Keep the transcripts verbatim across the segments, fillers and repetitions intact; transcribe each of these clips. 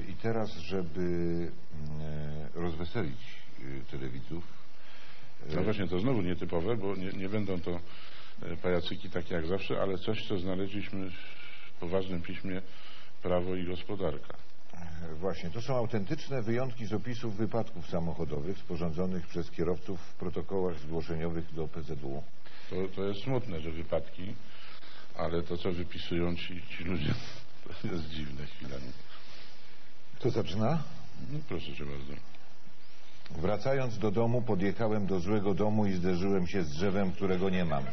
I teraz, żeby rozweselić telewidzów... No właśnie, to znowu nietypowe, bo nie, nie będą to pajacyki takie jak zawsze, ale coś, co znaleźliśmy w poważnym piśmie Prawo i Gospodarka. Właśnie, to są autentyczne wyjątki z opisów wypadków samochodowych sporządzonych przez kierowców w protokołach zgłoszeniowych do P Z U. To, to jest smutne, że wypadki, ale to, co wypisują ci, ci ludzie, to jest dziwne chwilami. To zaczyna? No, proszę cię bardzo. Wracając do domu, podjechałem do złego domu i zderzyłem się z drzewem, którego nie mam.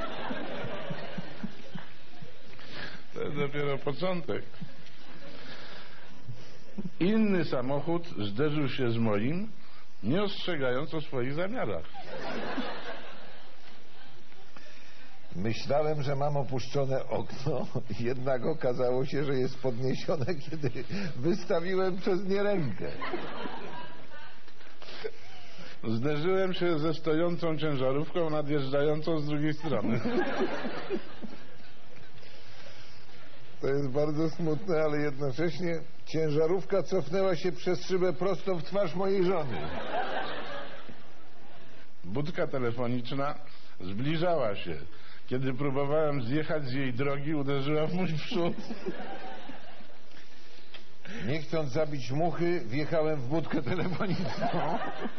To jest dopiero początek. Inny samochód zderzył się z moim, nie ostrzegając o swoich zamiarach. Myślałem, że mam opuszczone okno, jednak okazało się, że jest podniesione, kiedy wystawiłem przez nie rękę. Zderzyłem się ze stojącą ciężarówką nadjeżdżającą z drugiej strony. To jest bardzo smutne, ale jednocześnie ciężarówka cofnęła się przez szybę prosto w twarz mojej żony. Budka telefoniczna zbliżała się. Kiedy próbowałem zjechać z jej drogi, uderzyła w mój przód. Nie chcąc zabić muchy, wjechałem w budkę telefoniczną.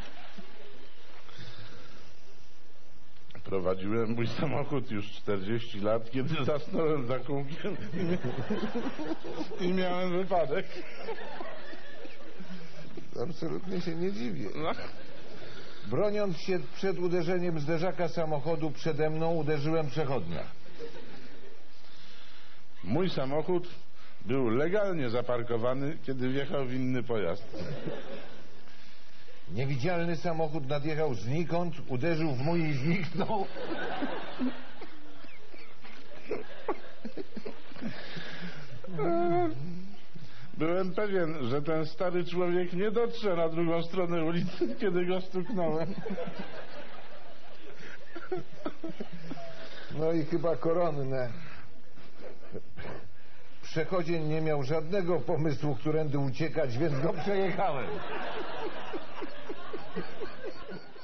Prowadziłem mój samochód już czterdzieści lat, kiedy zasnąłem za kółkiem i miałem wypadek. Absolutnie się nie dziwię. No. Broniąc się przed uderzeniem zderzaka samochodu przede mną, uderzyłem przechodnia. Mój samochód był legalnie zaparkowany, kiedy wjechał w inny pojazd. Niewidzialny samochód nadjechał znikąd, uderzył w mój i zniknął. Byłem pewien, że ten stary człowiek nie dotrze na drugą stronę ulicy, kiedy go stuknąłem. No i chyba koronne. Przechodzień nie miał żadnego pomysłu, którędy uciekać, więc go przejechałem.